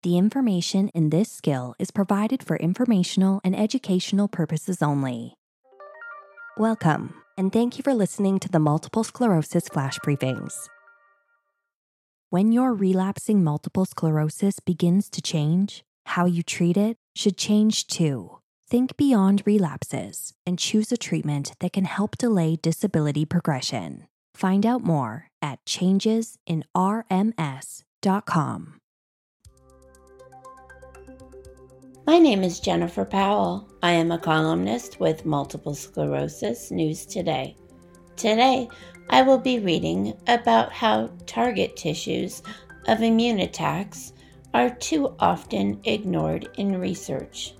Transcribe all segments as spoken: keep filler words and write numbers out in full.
The information in this skill is provided for informational and educational purposes only. Welcome, and thank you for listening to the Multiple Sclerosis Flash Briefings. When your relapsing multiple sclerosis begins to change, how you treat it should change too. Think beyond relapses and choose a treatment that can help delay disability progression. Find out more at changes in R M S dot com. My name is Jennifer Powell. I am a columnist with Multiple Sclerosis News Today. Today, I will be reading about how target tissues of immune attacks are too often ignored in research.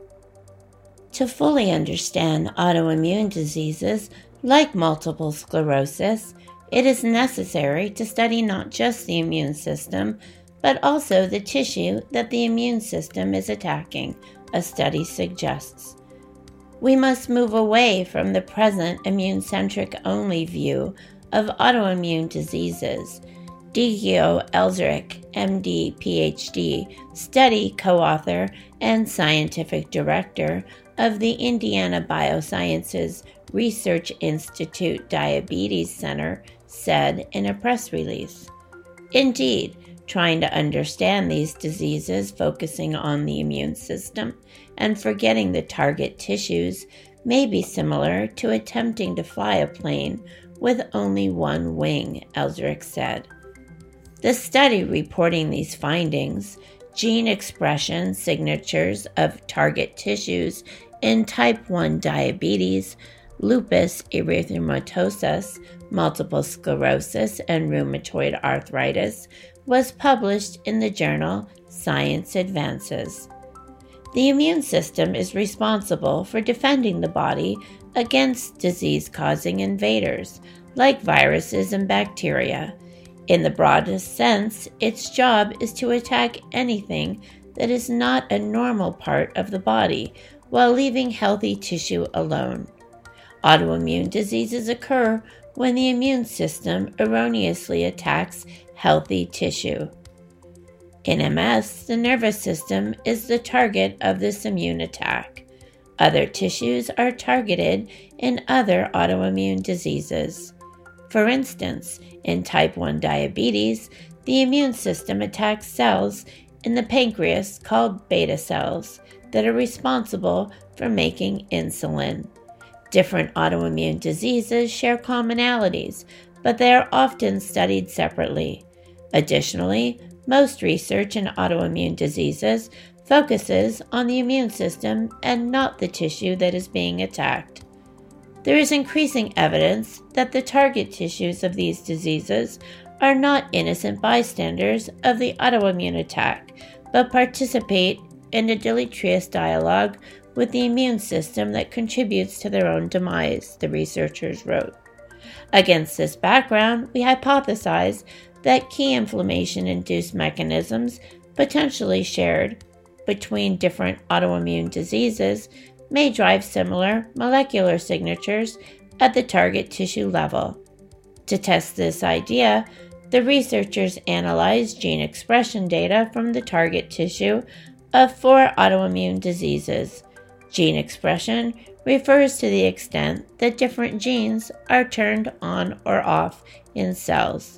To fully understand autoimmune diseases like multiple sclerosis, it is necessary to study not just the immune system, but also the tissue that the immune system is attacking, a study suggests. We must move away from the present immune-centric only view of autoimmune diseases. Diego Elzrich, M D, P H D, study co-author and scientific director of the Indiana Biosciences Research Institute Diabetes Center, said in a press release. Indeed, trying to understand these diseases focusing on the immune system and forgetting the target tissues may be similar to attempting to fly a plane with only one wing, Elzrich said. The study reporting these findings, gene expression signatures of target tissues in type one diabetes, lupus erythematosus, multiple sclerosis, and rheumatoid arthritis, was published in the journal Science Advances. The immune system is responsible for defending the body against disease-causing invaders, like viruses and bacteria. In the broadest sense, its job is to attack anything that is not a normal part of the body, while leaving healthy tissue alone. Autoimmune diseases occur when the immune system erroneously attacks healthy tissue. In M S, the nervous system is the target of this immune attack. Other tissues are targeted in other autoimmune diseases. For instance, in type one diabetes, the immune system attacks cells in the pancreas called beta cells that are responsible for making insulin. Different autoimmune diseases share commonalities, but they are often studied separately. Additionally, most research in autoimmune diseases focuses on the immune system and not the tissue that is being attacked. There is increasing evidence that the target tissues of these diseases are not innocent bystanders of the autoimmune attack, but participate in a deleterious dialogue with the immune system that contributes to their own demise, the researchers wrote. Against this background, we hypothesize that key inflammation-induced mechanisms potentially shared between different autoimmune diseases may drive similar molecular signatures at the target tissue level. To test this idea, the researchers analyzed gene expression data from the target tissue of four autoimmune diseases. Gene expression refers to the extent that different genes are turned on or off in cells.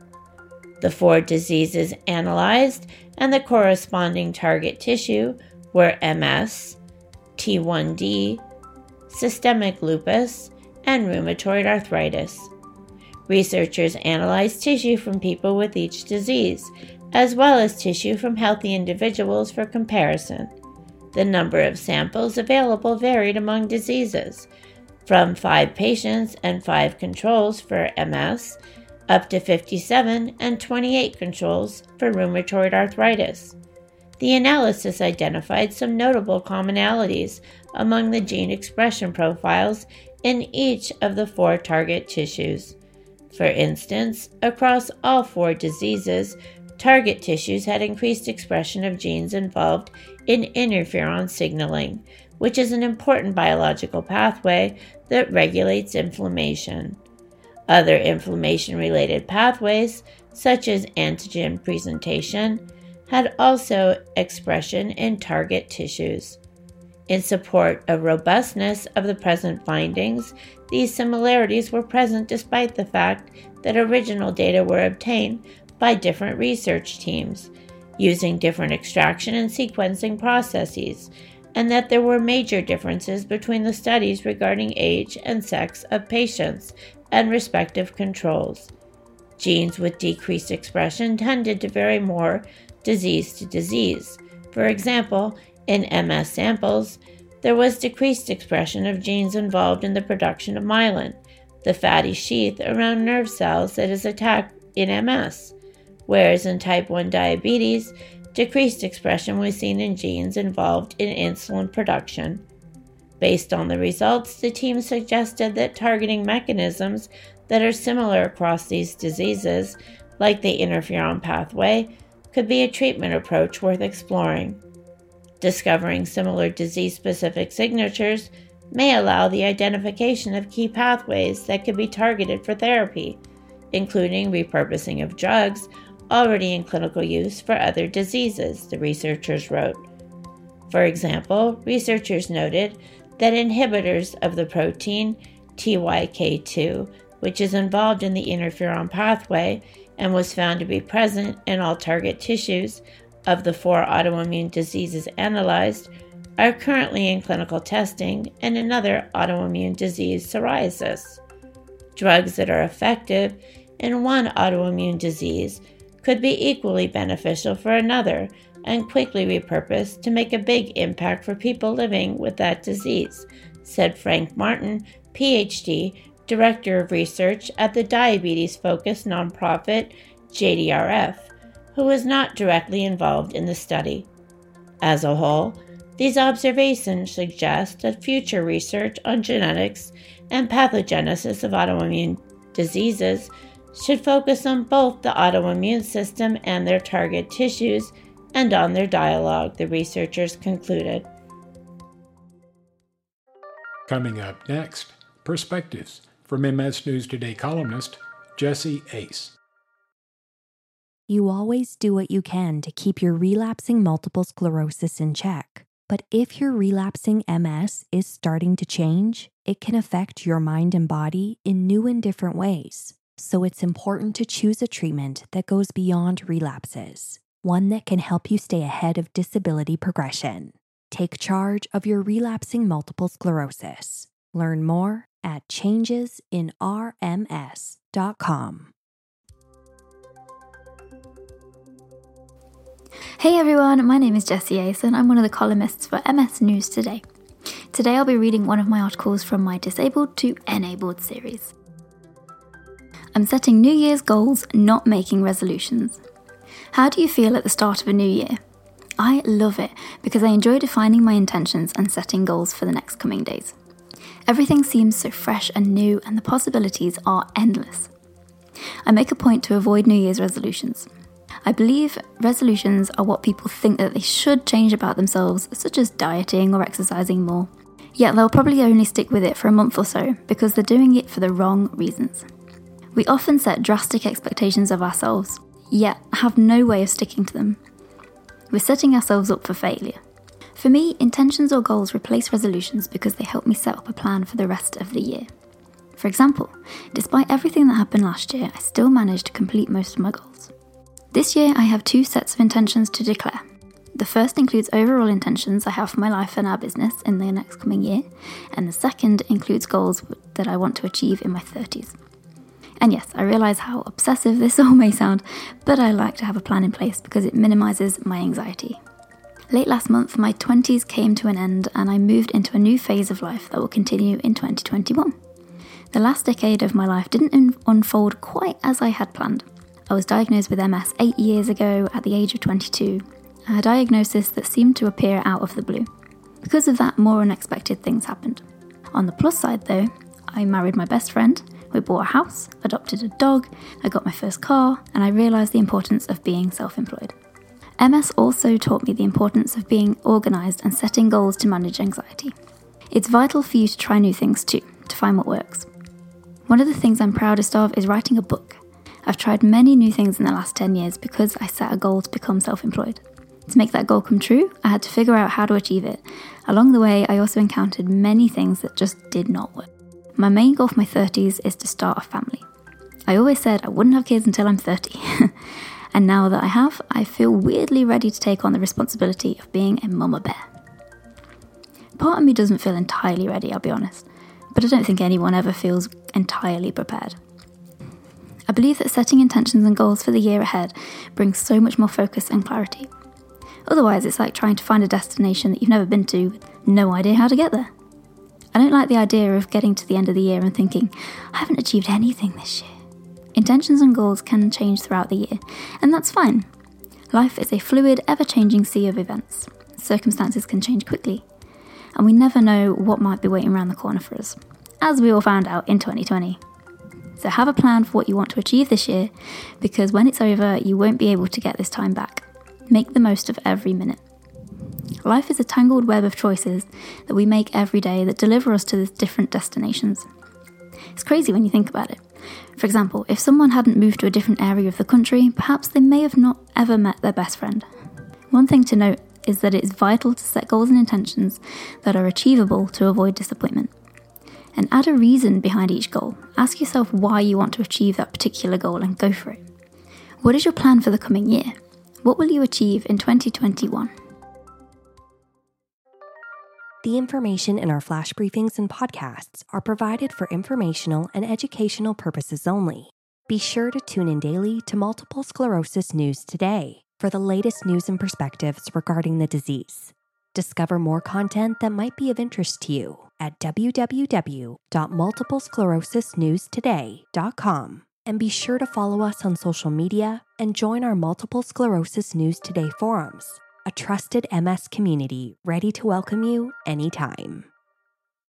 The four diseases analyzed and the corresponding target tissue were M S, T one D, systemic lupus, and rheumatoid arthritis. Researchers analyzed tissue from people with each disease, as well as tissue from healthy individuals for comparison. The number of samples available varied among diseases, from five patients and five controls for M S, up to fifty-seven and twenty-eight controls for rheumatoid arthritis. The analysis identified some notable commonalities among the gene expression profiles in each of the four target tissues. For instance, across all four diseases, target tissues had increased expression of genes involved in interferon signaling, which is an important biological pathway that regulates inflammation. Other inflammation-related pathways, such as antigen presentation, had also expression in target tissues. In support of robustness of the present findings, these similarities were present despite the fact that original data were obtained by different research teams, using different extraction and sequencing processes, and that there were major differences between the studies regarding age and sex of patients and respective controls. Genes with decreased expression tended to vary more disease to disease. For example, in M S samples, there was decreased expression of genes involved in the production of myelin, the fatty sheath around nerve cells that is attacked in M S, whereas in type one diabetes, decreased expression was seen in genes involved in insulin production. Based on the results, the team suggested that targeting mechanisms that are similar across these diseases, like the interferon pathway, could be a treatment approach worth exploring. Discovering similar disease-specific signatures may allow the identification of key pathways that could be targeted for therapy, including repurposing of drugs already in clinical use for other diseases, the researchers wrote. For example, researchers noted that inhibitors of the protein T Y K two, which is involved in the interferon pathway and was found to be present in all target tissues of the four autoimmune diseases analyzed, are currently in clinical testing in another autoimmune disease, psoriasis. Drugs that are effective in one autoimmune disease could be equally beneficial for another and quickly repurposed to make a big impact for people living with that disease, said Frank Martin, P H D, Director of Research at the diabetes-focused nonprofit J D R F, who was not directly involved in the study. As a whole, these observations suggest that future research on genetics and pathogenesis of autoimmune diseases should focus on both the autoimmune system and their target tissues and on their dialogue, the researchers concluded. Coming up next, Perspectives from M S News Today columnist Jesse Ace. You always do what you can to keep your relapsing multiple sclerosis in check. But if your relapsing M S is starting to change, it can affect your mind and body in new and different ways. So it's important to choose a treatment that goes beyond relapses, one that can help you stay ahead of disability progression. Take charge of your relapsing multiple sclerosis. Learn more at changes in R M S dot com. Hey everyone, my name is Jessie Ace and I'm one of the columnists for M S News Today. Today I'll be reading one of my articles from my Disabled to Enabled series. I'm setting New Year's goals, not making resolutions. How do you feel at the start of a new year? I love it because I enjoy defining my intentions and setting goals for the next coming days. Everything seems so fresh and new and the possibilities are endless. I make a point to avoid New Year's resolutions. I believe resolutions are what people think that they should change about themselves, such as dieting or exercising more. Yet they'll probably only stick with it for a month or so because they're doing it for the wrong reasons. We often set drastic expectations of ourselves, yet have no way of sticking to them. We're setting ourselves up for failure. For me, intentions or goals replace resolutions because they help me set up a plan for the rest of the year. For example, despite everything that happened last year, I still managed to complete most of my goals. This year, I have two sets of intentions to declare. The first includes overall intentions I have for my life and our business in the next coming year, and the second includes goals that I want to achieve in my thirties. And yes, I realise how obsessive this all may sound, but I like to have a plan in place because it minimises my anxiety. Late last month, my twenties came to an end and I moved into a new phase of life that will continue in twenty twenty-one. The last decade of my life didn't un- unfold quite as I had planned. I was diagnosed with M S eight years ago at the age of twenty-two, a diagnosis that seemed to appear out of the blue. Because of that, more unexpected things happened. On the plus side though, I married my best friend, we bought a house, adopted a dog, I got my first car, and I realised the importance of being self-employed. M S also taught me the importance of being organised and setting goals to manage anxiety. It's vital for you to try new things too, to find what works. One of the things I'm proudest of is writing a book. I've tried many new things in the last ten years because I set a goal to become self-employed. To make that goal come true, I had to figure out how to achieve it. Along the way, I also encountered many things that just did not work. My main goal for my thirties is to start a family. I always said I wouldn't have kids until I'm thirty. And now that I have, I feel weirdly ready to take on the responsibility of being a mama bear. Part of me doesn't feel entirely ready, I'll be honest, but I don't think anyone ever feels entirely prepared. I believe that setting intentions and goals for the year ahead brings so much more focus and clarity. Otherwise, it's like trying to find a destination that you've never been to with no idea how to get there. I don't like the idea of getting to the end of the year and thinking, I haven't achieved anything this year. Intentions and goals can change throughout the year, and that's fine. Life is a fluid, ever-changing sea of events. Circumstances can change quickly, and we never know what might be waiting around the corner for us, as we all found out in twenty twenty. So have a plan for what you want to achieve this year, because when it's over, you won't be able to get this time back. Make the most of every minute. Life is a tangled web of choices that we make every day that deliver us to these different destinations. It's crazy when you think about it. For example, if someone hadn't moved to a different area of the country, perhaps they may have not ever met their best friend. One thing to note is that it is vital to set goals and intentions that are achievable to avoid disappointment. And add a reason behind each goal. Ask yourself why you want to achieve that particular goal and go for it. What is your plan for the coming year? What will you achieve in twenty twenty-one? The information in our flash briefings and podcasts are provided for informational and educational purposes only. Be sure to tune in daily to Multiple Sclerosis News Today for the latest news and perspectives regarding the disease. Discover more content that might be of interest to you at w w w dot multiple sclerosis news today dot com. And be sure to follow us on social media and join our Multiple Sclerosis News Today forums, a trusted M S community ready to welcome you anytime.